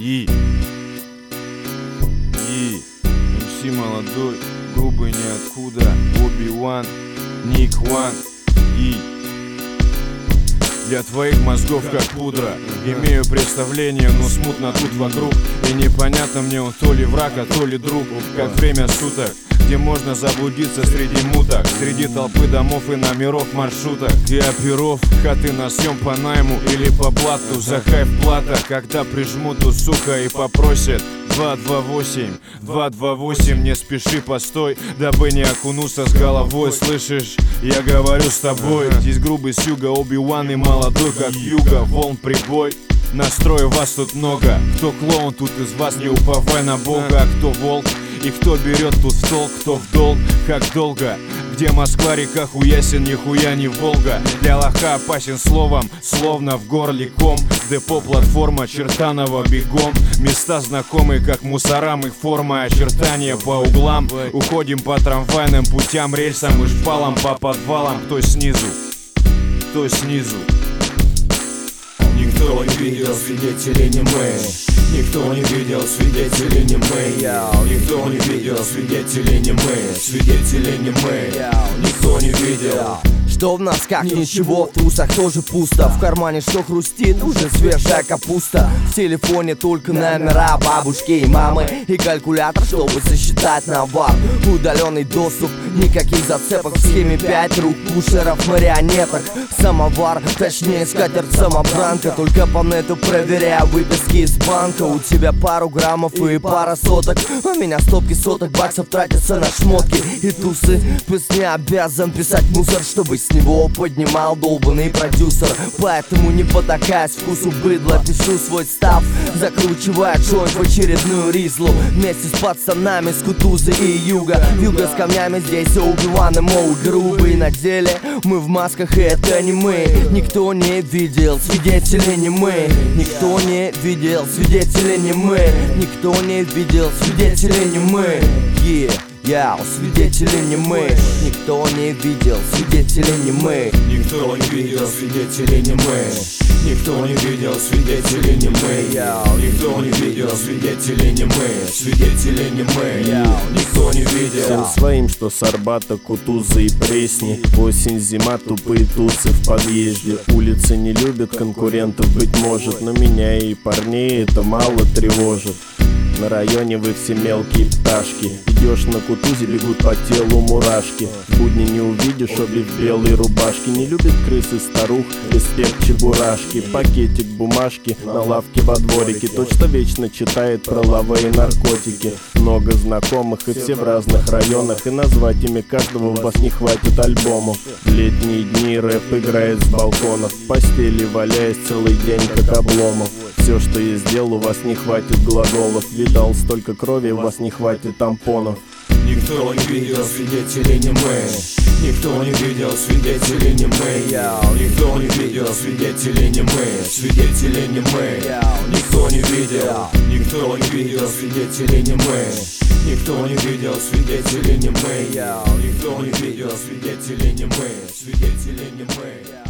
МС молодой, грубый ниоткуда, Оби-Ван, Ник Ван. Для твоих мозгов как пудра. Имею представление, но смутно тут вокруг. И непонятно мне, он то ли враг, а то ли друг. Как время суток, где можно заблудиться среди муток, среди толпы домов и номеров маршруток и оперов. Хаты на съем по найму или по блату. За хайп плата, когда прижмут тут, сука, и попросят 228, 228, не спеши, постой, дабы не окунуться с головой. Слышишь, я говорю с тобой. Здесь грубый с юга, Оби-Ван и молодой как юга. Волн прибой, настрою вас тут много. Кто клоун тут из вас, не уповай на Бога. Кто волк и кто берет тут в толк, кто в долг, как долго. Где Москва, река Хуясин, нихуя не Волга. Для лоха опасен словом, словно в горле ком. Депо, платформа, Чертанова, бегом. Места знакомые, как мусорам, их форма, очертания по углам. Уходим по трамвайным путям, рельсам и шпалам, по подвалам. Кто снизу, кто снизу. Никто не видел, свидетелей не мы. Никто не видел, свидетелей не мы. Никто не видел, свидетелей не мы. Свидетелей не мы. Никто не видел. Что в носках ничего, в трусах тоже пусто. В кармане что хрустит, уже свежая капуста. В телефоне только номера бабушки и мамы и калькулятор, чтобы сосчитать навар. Удаленный доступ, никаких зацепок. В схеме 5 рук пушеров, марионеток. Самовар, точнее скатерть самобранка. Только по нету проверяю выписки из банка. У тебя пару граммов и пара соток. У меня стопки соток баксов тратятся на шмотки и тусы. Пусть не обязан писать мусор, чтобы с него поднимал долбанный продюсер. Поэтому не потакаясь вкусу быдла, пишу свой став, закручивая джойнт в очередную ризлу. Вместе с пацанами с Кутузы и Юга. Юга с камнями, здесь Оби-Ван и мол грубый. На деле мы в масках, и это не мы. Никто не видел, свидетели не мы. Никто не видел, свидетели не мы. Никто не видел, свидетели не мы. Свидетели не мы. Никто не видел, свидетели не мы. Никто не видел, свидетели не мы. Никто не видел, свидетели не мы. Никто не видел, свидетели не мы. Свидетели не мы. Никто не видел. Всем своим, что с Арбата, Кутузы и Пресни. Осень, зима, тупые тусы в подъезде. Улицы не любят конкурентов, быть может, но меня и парней это мало тревожит. На районе вы все мелкие пташки. Идешь на Кутузе, бегут по телу мурашки. В будни не увидишь обе в белой рубашке. Не любит крысы старух, респект чебурашки. Пакетик бумажки на лавке во дворике. Тот, что вечно читает про лавы и наркотики. Много знакомых и все в разных районах. И назвать ими каждого у вас не хватит альбомов. В летние дни рэп играет с балконов. В постели валяясь целый день как обломов. Все, что я сделал, у вас не хватит глаголов. Видал столько крови, у вас не хватит тампонов. Никто не видел, свидетелей не мы. Никто не видел, свидетелей не мы. Никто не видел, свидетелей не мы. Свидетелей не мы. Никто не видел. Никто не видел, свидетелей не мы. Никто не видел, свидетелей не мы. Никто не видел, свидетелей не мы. Свидетелей не мы.